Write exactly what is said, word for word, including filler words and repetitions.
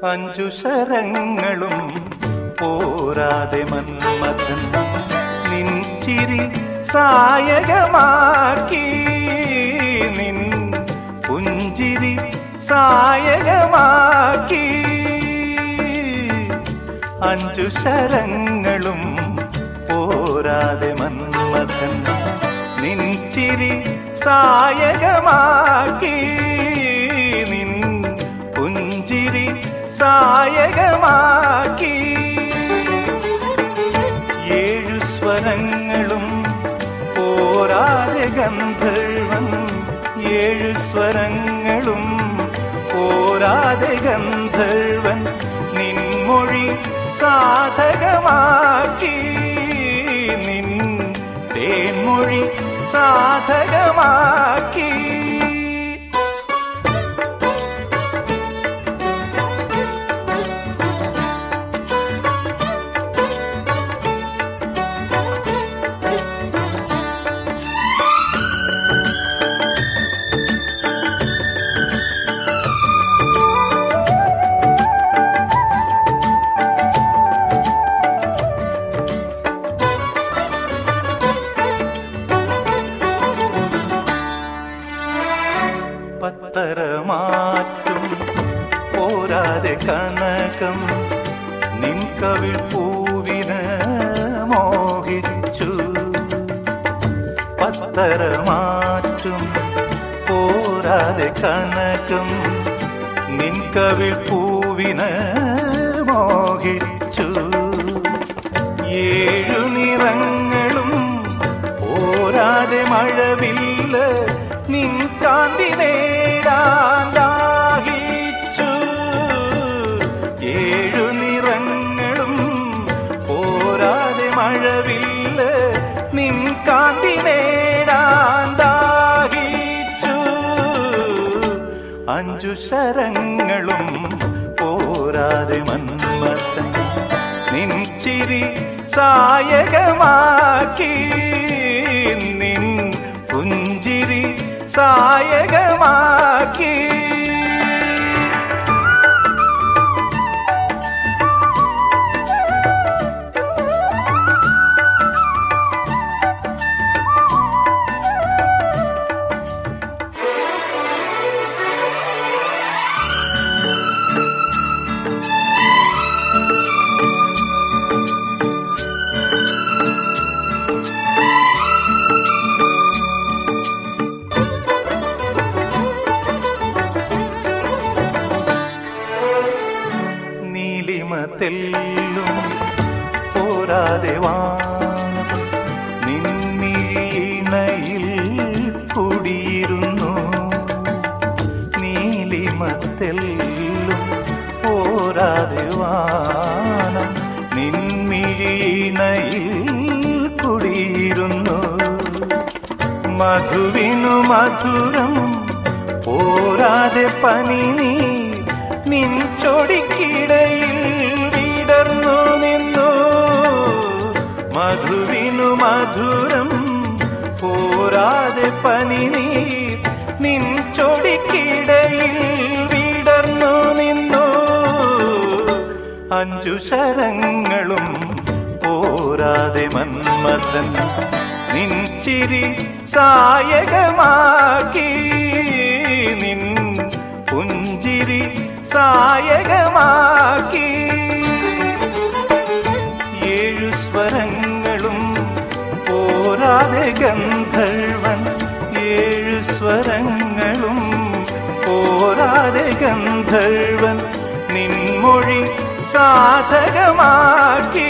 അഞ്ചു ശരങ്ങളും പോരാതെ മന്മഥൻ നിൻ ചിരി സായകമാക്കി, നിൻ പുഞ്ചിരി സായകമാക്കി. അഞ്ചു ശരങ്ങളും പോരാതെ മന്മഥൻ നിൻ ചിരി സായകമാക്കി, നിൻ പുഞ്ചിരി സായകമാക്കി. ഏഴു സ്വരങ്ങളും പോരാതെ ഗന്ധർവൻ, ഏഴു സ്വരങ്ങളും പോരാതെ ഗന്ധർവൻ നിൻമൊഴി സാധകമാക്കി, നിൻ തേൻമൊഴി സാധകമാക്കി. പത്തരമാറ്റും പോരാതെ കനകം നിൻ കവിൾ പൂവിന് മോഹിച്ചു. പത്തരമാറ്റും പോരാതെ കനകം നിൻ കവിൾ പൂവിന് മോഹിച്ചു. ഏഴു നിറങ്ങളും പോരാതെ മഴവില്ല നിൻ കാന്തി നേടാൻ ദാഹിച്ചു. ഏഴു നിറങ്ങളും പോരാതെ മഴവില്ല നിൻ കാന്തി നേടാൻ ദാഹിച്ചു. അഞ്ചു ശരങ്ങളും പോരാതെ മന്മഥൻ നിൻ ചിരി സായകമാക്കി, നിൻ പുഞ്ചിരി സായകമാക്കി. തെല്ലും പോരാതെ വാനം നിൻമിഴിയിണയിൽ കുടിയിരുന്നു. നീലിമത്തെല്ലും പോരാതെ വാനം നിൻമിഴിയിണയിൽ കുടിയിരുന്നു. മധുവിനു മധുരം പോരാതെ പനിനീ നിൻ ചൊടിക്കിടയിൽ വിടർന്നു നിന്നു. മധുവിനു മധുരം പോരാതെ പനിനീർ നിൻ ചൊടിക്കിടയിൽ വിടർന്നു നിന്നു. അഞ്ചു ശരങ്ങളും പോരാതെ മന്മഥൻ നിൻ ചിരി സായകമാക്കി, നിൻ പുഞ്ചിരി സായകമാക്കി. ഏഴു സ്വരങ്ങളും പോരാതെ ഗന്ധർവൻ, ഏഴു സ്വരങ്ങളും പോരാതെ ഗന്ധർവൻ നിൻമൊഴി സാധകമാക്കി.